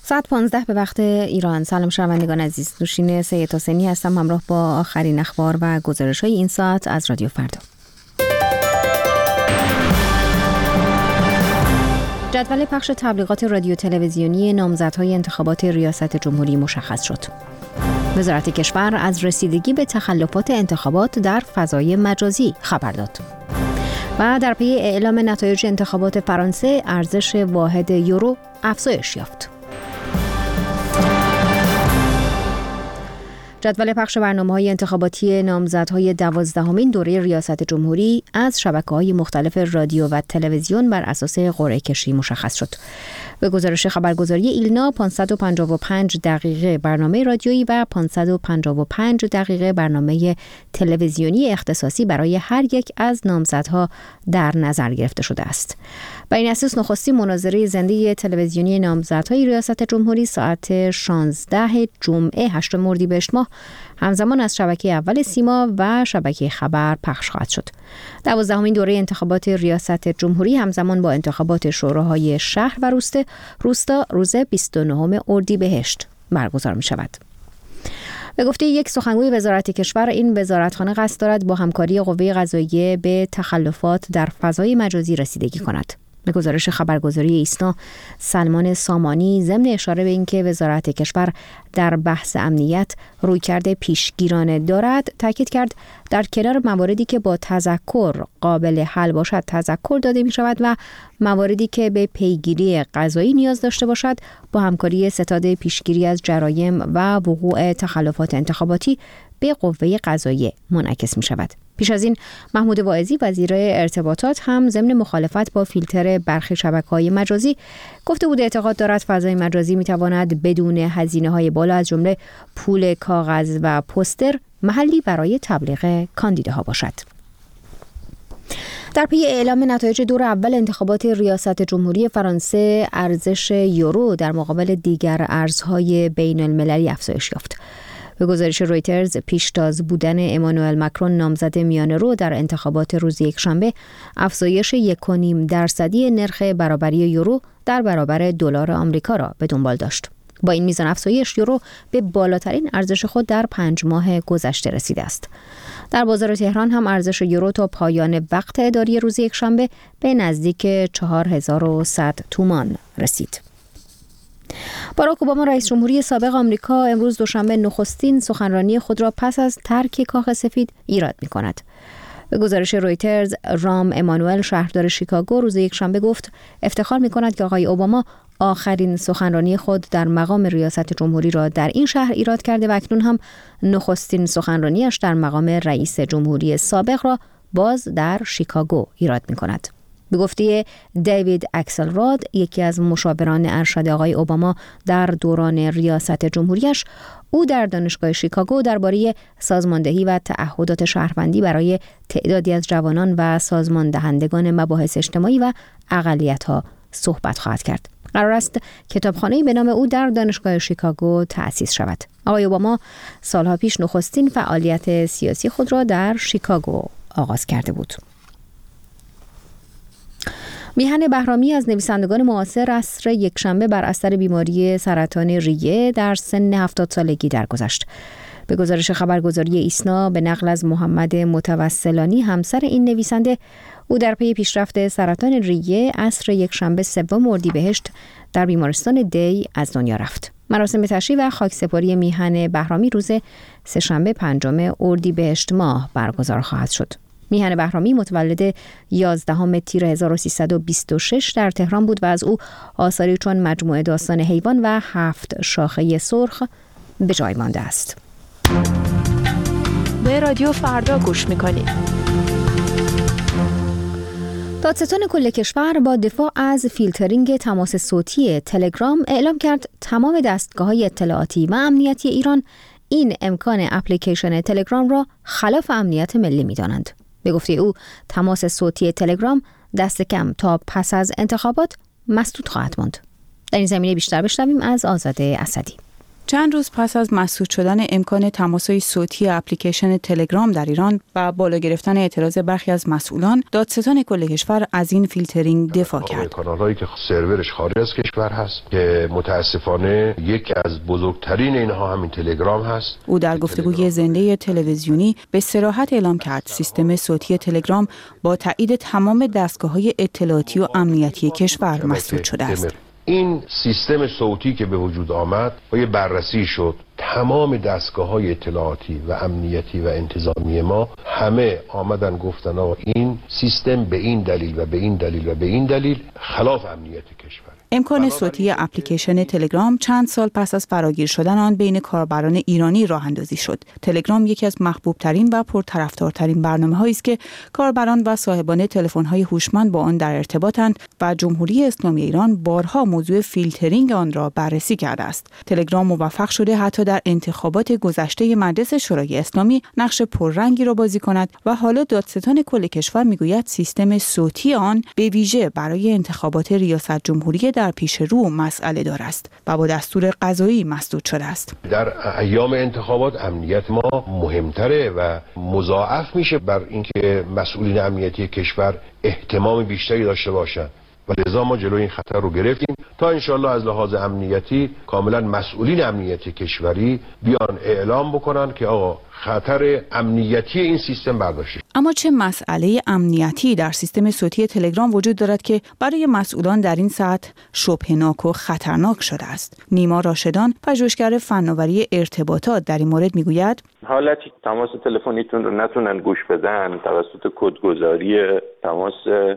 ساعت 15 به وقت ایران. سلام شنوندگان عزیز، نوشین سید حسینی هستم همراه با آخرین اخبار و گزارش‌های این ساعت از رادیو فردا. جدول پخش تبلیغات رادیو تلویزیونی نامزدهای انتخابات ریاست جمهوری مشخص شد. وزارت کشور از رسیدگی به تخلفات انتخابات در فضای مجازی خبر داد. و در پی اعلام نتایج انتخابات فرانسه ارزش واحد یورو افزایش یافت. جدول پخش برنامه‌های انتخاباتی نامزدهای 12مین دوره ریاست جمهوری از شبکه‌های مختلف رادیو و تلویزیون بر اساس قرعه کشی مشخص شد. به گزارش خبرگزاری ایلنا 555 دقیقه برنامه رادیویی و 555 دقیقه برنامه تلویزیونی اختصاصی برای هر یک از نامزدها در نظر گرفته شده است. بر این اساس نخستین مناظره زنده تلویزیونی نامزدهای ریاست جمهوری ساعت 16 جمعه 8 اردیبهشت ماه همزمان از شبکه اول سیما و شبکه خبر پخش خواهد شد. 12مین دوره انتخابات ریاست جمهوری همزمان با انتخابات شوراهای شهر و روستا روز 29 اردیبهشت برگزار می شود. به گفته یک سخنگوی وزارت کشور، این وزارتخانه قصد دارد با همکاری قوه قضاییه به تخلفات در فضای مجازی رسیدگی کند. به گزارش خبرگزاری ایسنا، سلمان سامانی ضمن اشاره به اینکه وزارت کشور در بحث امنیت رویکرد پیشگیرانه دارد، تاکید کرد در کنار مواردی که با تذکر قابل حل باشد تذکر داده می شود و مواردی که به پیگیری قضایی نیاز داشته باشد با همکاری ستاد پیشگیری از جرایم و وقوع تخلفات انتخاباتی به قوه قضاییه منعکس می شود. پیش از این محمود واعظی وزیر ارتباطات هم ضمن مخالفت با فیلتر برخی شبکه‌های مجازی گفته بود اعتقاد دارد فضای مجازی می‌تواند بدون هزینه‌های بالا از جمله پول کاغذ و پوستر محلی برای تبلیغ کاندیداها باشد. در پی اعلام نتایج دور اول انتخابات ریاست جمهوری فرانسه ارزش یورو در مقابل دیگر ارزهای بین المللی افزایش یافت. به گزارش رویترز، پیشتاز بودن امانوئل مکرون نامزد میانه رو در انتخابات روز یکشنبه افزایش 1.5% نرخ برابری یورو در برابر دلار آمریکا را به دنبال داشت. با این میزان افزایش یورو به بالاترین ارزش خود در 5 ماه گذشته رسیده است. در بازار تهران هم ارزش یورو تا پایان وقت اداری روز یکشنبه به نزدیک 4100 تومان رسید. باراک اوباما رئیس جمهوری سابق آمریکا امروز دوشنبه نخستین سخنرانی خود را پس از ترک کاخ سفید ایراد می‌کند. به گزارش رویترز، رام امانوئل شهردار شیکاگو روز یکشنبه گفت افتخار می‌کند که آقای اوباما آخرین سخنرانی خود در مقام ریاست جمهوری را در این شهر ایراد کرده و اکنون هم نخستین سخنرانیش در مقام رئیس جمهوری سابق را باز در شیکاگو ایراد می‌کند. به گفته دیوید اکسلراد، یکی از مشاوران ارشد آقای اوباما در دوران ریاست جمهوریش، او در دانشگاه شیکاگو درباره سازماندهی و تعهدات شهروندی برای تعدادی از جوانان و سازمان دهندگان مباحث اجتماعی و اقلیت‌ها صحبت خواهد کرد. قرار است کتابخانه‌ای به نام او در دانشگاه شیکاگو تأسیس شود. آقای اوباما سالها پیش نخستین فعالیت سیاسی خود را در شیکاگو آغاز کرده بود. میهن بهرامی از نویسندگان معاصر عصر یکشنبه بر اثر بیماری سرطان ریه در سن 70 سالگی درگذشت. به گزارش خبرگزاری ایسنا به نقل از محمد متوسلانی همسر این نویسنده، او در پی پیشرفت سرطان ریه عصر یکشنبه 3 اردیبهشت در بیمارستان دی از دنیا رفت. مراسم تشییع و خاکسپاری میهن بهرامی روز سه‌شنبه 5 اردیبهشت ماه برگزار خواهد شد. میهن بهرامی متولد 11 تیر 1326 در تهران بود و از او آثاری چون مجموعه داستان حیوان و 7 شاخه سرخ به جای مانده است. به رادیو فردا گوش می‌کنید. دادستان کل کشور با دفاع از فیلترینگ تماس صوتی تلگرام اعلام کرد تمام دستگاه‌های اطلاعاتی و امنیتی ایران این امکان اپلیکیشن تلگرام را خلاف امنیت ملی می‌دانند. به گفته او تماس صوتی تلگرام دست کم تا پس از انتخابات مسدود خواهد ماند. در این زمینه بیشتر بشنویم از آزاده اسدی. چند روز پس از مسدود شدن امکان تماس‌های صوتی اپلیکیشن تلگرام در ایران و بالا گرفتن اعتراض برخی از مسئولان، دادستان کل کشور از این فیلترینگ دفاع کرد. کانال‌هایی که سرورش خارج از کشور هست که متاسفانه یکی از بزرگترین اینها همین تلگرام هست. او در گفتگوی زنده تلویزیونی به صراحت اعلام کرد سیستم صوتی تلگرام با تایید تمام دستگاه‌های اطلاعاتی و امنیتی کشور مسدود شده است. این سیستم صوتی که به وجود آمد با یه بررسی شد، تمام دستگاه‌های اطلاعاتی و امنیتی و انتظامی ما همه آمدن گفتن آقا این سیستم به این دلیل و به این دلیل و به این دلیل خلاف امنیت کشور. امکان صوتی اپلیکیشن تلگرام چند سال پس از فراگیر شدن آن بین کاربران ایرانی راه اندازی شد. تلگرام یکی از محبوب ترین و پرطرفدارترین برنامه‌هایی است که کاربران و صاحبان تلفن‌های هوشمند با آن در ارتباطند و جمهوری اسلامی ایران بارها موضوع فیلترینگ آن را بررسی کرده است. تلگرام موفق شده حتی در انتخابات گذشته مجلس شورای اسلامی نقش پررنگی را بازی کند و حالا دادستان کل کشور میگوید سیستم صوتی آن به ویژه برای انتخابات ریاست جمهوری در پیش رو مسئله دار است و با دستور قضایی مسدود شده است. در ایام انتخابات امنیت ما مهمتره و مضاعف میشه بر اینکه مسئولین امنیتی کشور اهتمام بیشتری داشته باشند و لذا ما جلوی این خطر رو گرفتیم تا انشالله از لحاظ امنیتی کاملا مسئولین امنیتی کشوری بیان اعلام بکنن که آقا خطر امنیتی این سیستم برداشته. اما چه مسئله امنیتی در سیستم صوتی تلگرام وجود دارد که برای مسئولان در این ساعت شبهناک و خطرناک شده است؟ نیما راشدان، پژوهشگر فناوری ارتباطات، در این مورد میگوید حالتی تماس تلفنیتون رو نتونن گوش بدن توسط کدگذاری تماس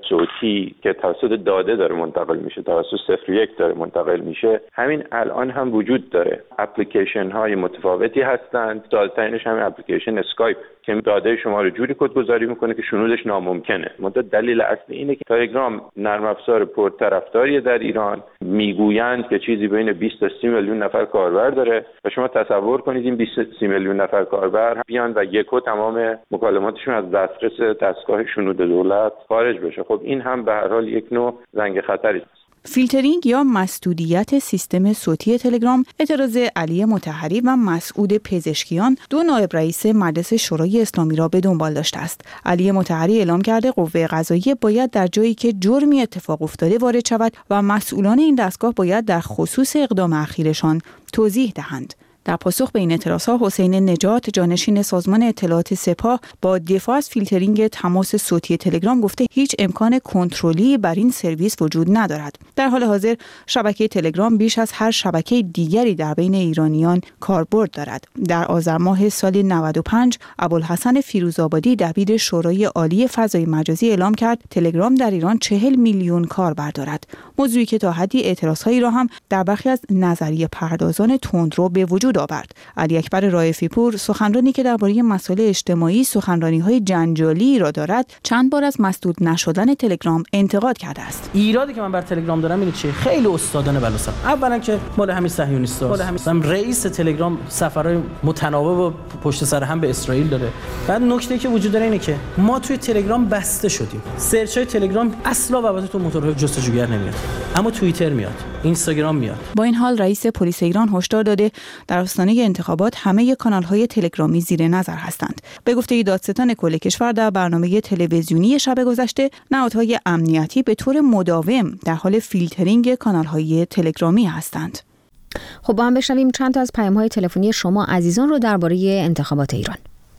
صوتی که توسط داده داره منتقل میشه، توسط 01 داره منتقل میشه، همین الان هم وجود داره. اپلیکیشن های متفاوتی هستند، ساده‌ترینش همین اپلیکیشن اسکایپ که داده شما رو جوری کدگذاری میکنه که شنودش ناممکنه. منتها دلیل اصلی اینه که تلگرام نرم افزار پرطرفداری در ایران، میگویند که چیزی بین 20 تا 30 میلیون نفر کاربر داره و شما تصور کنید این 20 تا 30 میلیون نفر کاربر بیان و یکو تمام مکالماتشون از دسترس دستگاه شنود دولت خارج بشه. خب این هم به هر حال یک نوع زنگ خطری است. فیلترینگ یا مسدودیت سیستم صوتی تلگرام اعتراض علی مطهری و مسعود پزشکیان، دو نایب رئیس مجلس شورای اسلامی را به دنبال داشته است. علی مطهری اعلام کرده قوه قضاییه باید در جایی که جرمی اتفاق افتاده وارد شود و مسئولان این دستگاه باید در خصوص اقدام اخیرشان توضیح دهند. در پاسخ به این اعتراضها حسین نجات، جانشین سازمان اطلاعات سپاه، با دفاع از فیلترینگ تماس صوتی تلگرام گفته هیچ امکان کنترلی بر این سرویس وجود ندارد. در حال حاضر شبکه تلگرام بیش از هر شبکه دیگری در بین ایرانیان کاربرد دارد. در آذر ماه سال 95 ابوالحسن فیروزآبادی دبیر شورای عالی فضای مجازی اعلام کرد تلگرام در ایران 40 میلیون کاربر دارد. موضوعی که تا حدی اعتراضهایی را هم در برخی از نظریه پردازان تندرو به وجود آورد. علی اکبر رائفی پور، سخنرانی که درباره مسائل اجتماعی سخنرانی‌های جنجالی را دارد، چند بار از مسدود نشدن تلگرام انتقاد کرده است. ایرادی که من بر تلگرام دارم اینه چیه؟ خیلی استادانه بلوسم. اولا که مال همین صهیونیست‌ها، رئیس تلگرام سفرهای متناوب و پشت سر هم به اسرائیل داره. بعد نکته که وجود داره اینه که ما توی تلگرام بسته شدیم. سرچ‌های تلگرام اصلا وابسته تو موتورهای جستجوگر نمیاد، اما توییتر میاد، اینستاگرام میاد. با این حال رئیس پلیس ایران هشدار داده در آستانه انتخابات همه کانال‌های تلگرامی زیر نظر هستند. به گفته دادستان کل کشور در برنامه تلویزیونی شب گذشته، نهادهای امنیتی به طور مداوم در حال فیلترینگ کانال‌های تلگرامی هستند. خب با هم بشنویم چند تا از پیام‌های تلفنی شما عزیزان رو درباره انتخابات ایران.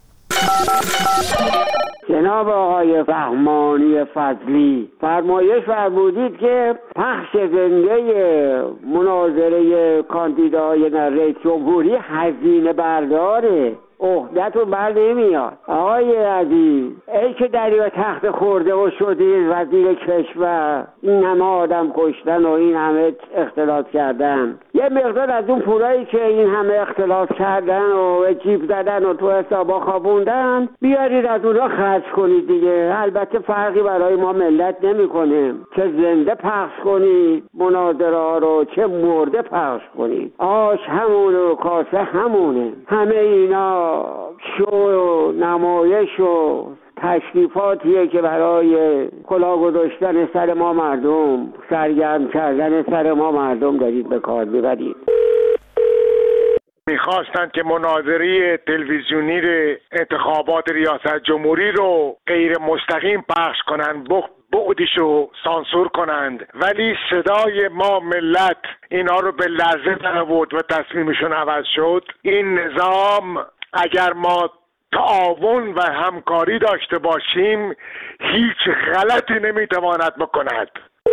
جناب آقای رحمانی فضلی، فرمایش فرمودید که پخش زنده مناظره کاندیدای رئیس جمهوری هزینه برداره، عهده‌تون بر نمیاد. آقای عزیز، ای که دریا تخت خورده و شدید وزیر کشور، این همه آدم کشتن و این همه اختلاط کردن، یه مقدار از اون پولایی که این همه اختلاط کردن و جیب زدن و تو حسابا خوابوندن بیارید از اونها خرج کنید دیگه. البته فرقی برای ما ملت نمیکنه که زنده پخش کنید مناظره ها رو، چه مرده پخش کنید. آش همونه و کاسه همونه. همه اینا شو و نمایش و تشریفاتیه که برای کلاه گذاشتن سر ما مردم، سرگرم کردن سر ما مردم دارید به کار میبرید. میخواستند که مناظره تلویزیونی انتخابات ریاست جمهوری رو غیر مستقیم پخش کنند، بعدش رو سانسور کنند، ولی صدای ما ملت اینا رو به لرزه درآورد و تصمیمشون عوض شد. این نظام اگر ما تعاون و همکاری داشته باشیم هیچ غلطی نمیتواند بکند.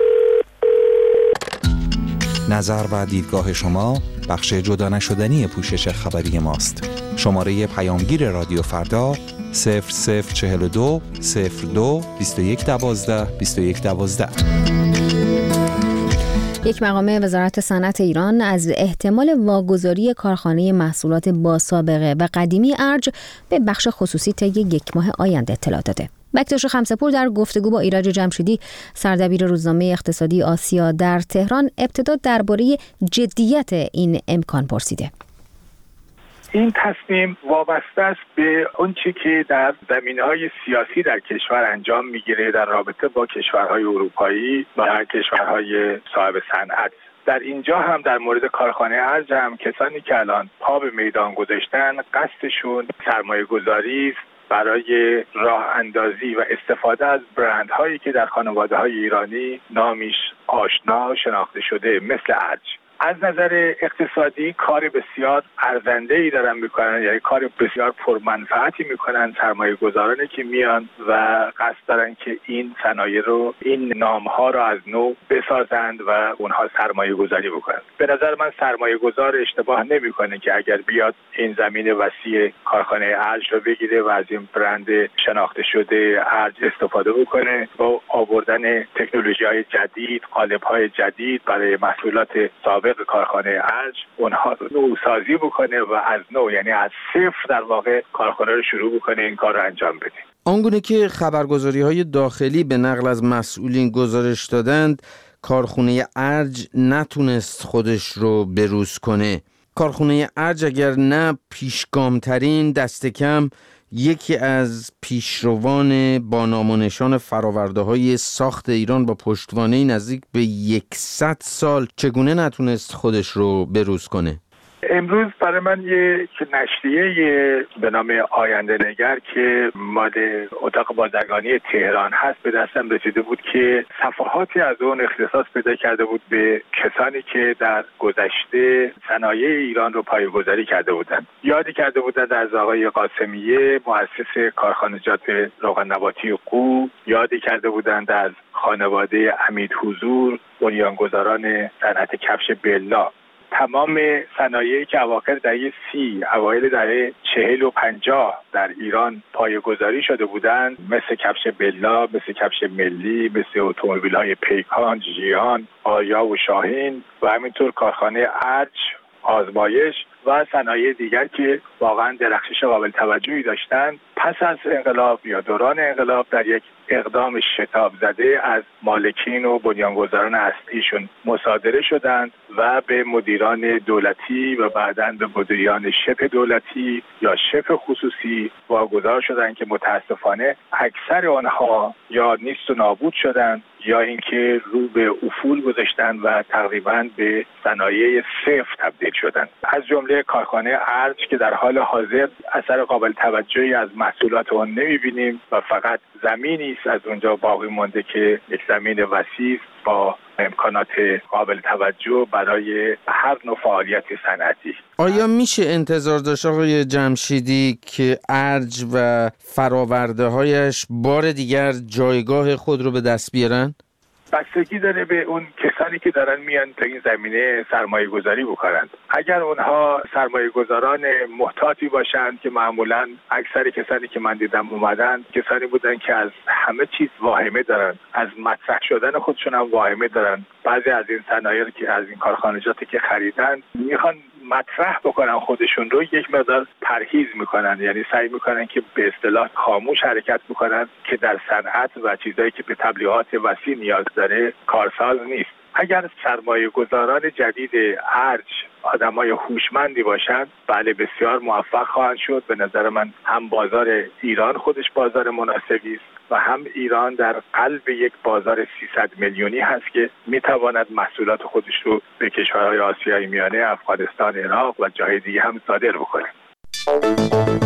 نظر و دیدگاه شما بخش جدا نشدنی پوشش خبری ماست. شماره پیامگیر رادیو فردا 0042 02 21 12 21 12. یک مقامه وزارت صنعت ایران از احتمال واگذاری کارخانه محصولات با سابقه و قدیمی ارج به بخش خصوصی طی یک ماه آینده اطلاع داده. بکتاش خمسه‌پور در گفتگو با ایرج جمشیدی، سردبیر روزنامه اقتصادی آسیا در تهران، ابتدا درباره جدیت این امکان پرسیده. این تصمیم وابسته است به آنچه که در زمینه‌های سیاسی در کشور انجام می‌گیره در رابطه با کشورهای اروپایی و کشورهای صاحب صنعت. در اینجا هم در مورد کارخانه ارج هم کسانی که الان پا به میدان گذاشتن قصدشون سرمایه‌گذاری است برای راه اندازی و استفاده از برندهایی که در خانواده‌های ایرانی نامیش آشنا شناخته شده مثل ارج. از نظر اقتصادی کار بسیار ارزنده‌ای دارن میکنن، یعنی کار بسیار پرمنفعتی میکنن سرمایه گذارانی که میان و قصد دارن که این صنایع رو، این نامها رو از نو بسازند و اونها سرمایه گذاری بکنن. به نظر من سرمایه گذار اشتباه نمیکنه که اگر بیاد این زمین وسیع کارخانه ارج رو بگیره و از این برند شناخته شده ارج استفاده بکنه با آوردن تکنولوژی‌های جدید، قالب‌های جدید برای محصولات سابق کارخانه ارج اونها رو نوسازی بکنه و از نو، یعنی از صفر در واقع کارخانه رو شروع بکنه این کار رو انجام بده. آنگونه که خبرگزاری‌های داخلی به نقل از مسئولین گزارش دادند، کارخانه ارج نتونست خودش رو بروز کنه. کارخانه ارج اگر نه پیشگامترین، دست کم یکی از پیشروان با نام و نشان فرآورده‌های ساخت ایران با پشتوانه نزدیک به 100 سال، چگونه نتونست خودش رو بروز کنه؟ امروز برای من یک نشریه به نام آینده نگر که مال اتاق بازرگانی تهران هست به دستم رسیده بود که صفحاتی از اون اختصاص پیدا کرده بود به کسانی که در گذشته صنایع ایران رو پایه‌گذاری کرده بودند. یادی کرده بودند از آقای قاسمیه مؤسس کارخانجات روغن نباتی قو، یادی کرده بودند از خانواده امید حضور بنیانگذاران صنعت کفش بلا. تمام صنایعی که اواخر دهه 30 اوایل دهه 40 و 50 در ایران پایه‌گذاری شده بودند، مثل کفش بلا، مثل کفش ملی، مثل اتومبیل‌های پیکان، ژیان، آریا و شاهین و همینطور کارخانه ارج، آزمایش و صنایع دیگر که واقعا درخشش قابل توجهی داشتند، پس از انقلاب یا دوران انقلاب در یک اقدام شتاب زده از مالکین و بنیانگذاران اصلیشون مصادره شدند و به مدیران دولتی و بعداً به مدیران شبه دولتی یا شبه خصوصی واگذار شدند که متاسفانه اکثر آنها یا نیست و نابود شدند یا اینکه رو به افول گذاشتند و تقریباً به صنایع صفر تبدیل شدند. از جمله کارخانه ارج که در حال حاضر اثر قابل توجهی از محصولات آن نمی‌بینیم و فقط زمینی است از اونجا باقی مانده که یک زمین وسیع با امکانات قابل توجه برای هر نوع فعالیت صنعتی. آیا میشه انتظار داشت آقای جمشیدی که ارج و فرآورده‌هایش بار دیگر جایگاه خود رو به دست بیارن؟ بستگی داره به اون کسانی که دارن میان تا این زمینه سرمایه گذاری بکنند. اگر اونها سرمایه گذاران محتاطی باشند که معمولاً اکثر کسانی که من دیدم اومدن کسانی بودن که از همه چیز واهمه دارن، از مطرح شدن خودشون هم واهمه دارن. بعضی از این صنایع که از این کارخانجاتی که خریدن میخوان مطرح بکنن خودشون رو، یک مقدار پرهیز میکنن، یعنی سعی میکنن که به اصطلاح خاموش حرکت بکنن که در صنعت و چیزایی که به تبلیغات وسیع نیاز داره کارساز نیست. اگر سرمایه گذاران جدید ارج آدمای هوشمندی باشند، بله بسیار موفق خواهند شد. به نظر من هم بازار ایران خودش بازار مناسبی است، و هم ایران در قلب یک بازار 300 میلیونی هست که میتواند محصولات خودش رو به کشورهای آسیای میانه، افغانستان، عراق و جای دیگه هم صادر بکنه.